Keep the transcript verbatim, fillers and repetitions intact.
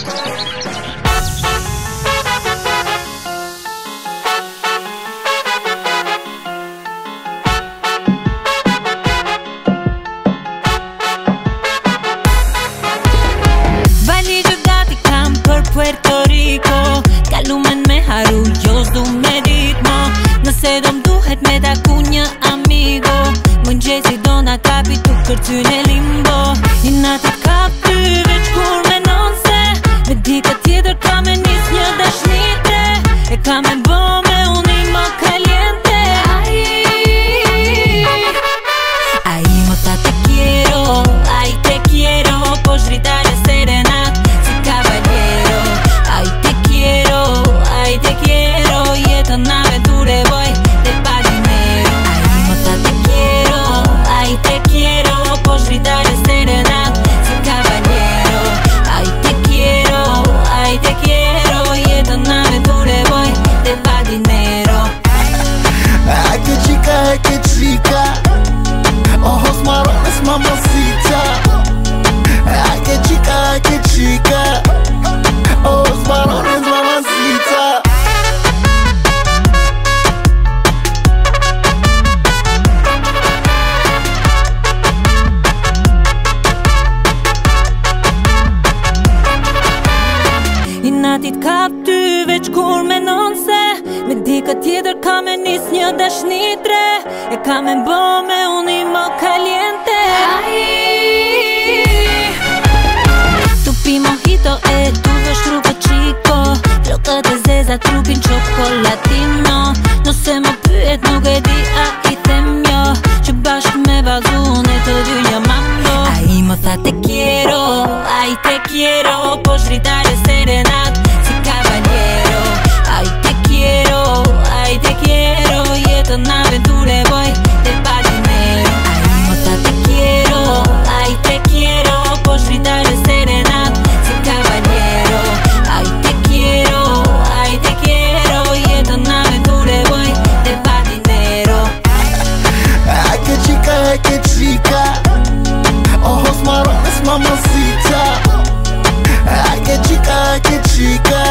Puerto Rico, kalumen me haru, jo s'du me ritmo. Nëse do m'duhet me ta kunja amigo, mëngjesi do na kapi tu kërcyn e limbo. Një natë kap ty veç kur menon se me dika tjetër ka me nis një dashnitre. E ka me bo me unë i mo caliente. Ai mo ta te quiero, ai te quiero, po shritare serenat si caballero. Ay te quiero, ay te quiero, jetën aventure voy de pa dinero. Ay mota te quiero, ay te quiero, po shritare serenat si caballero. Ay te quiero, ay te quiero, jetën aventure voy de pa dinero. Ay que chica, ay que chica, ojos marrones mamacita. Ay que chica, ay que chica, ojos marrones mamacita. I natit kap ty veç kur menon se me dika tjetër ka me nis një dashnitre. E ka me bo me unë i mo caliente. Tu pi mojito e tu vesh trupe chico, flokët e zeza trupin çokolatino. Nëse më pyet nuk e di a i them jo, që bashk me vazun e të dyja mambo. Ai më tha te quiero, ai te quiero, po shritare serenat si caballero. Ai te quiero, ai te quiero, jetën aventure voy de pa dinero. Ai më tha te quiero, ai te quiero, po shritare serenat si caballero. Ai te quiero, ai te quiero, jetën aventure voy de pa dinero. Ay que chica, ay que chica, ojos marrones mamacita. Ay que chica, ay que chica,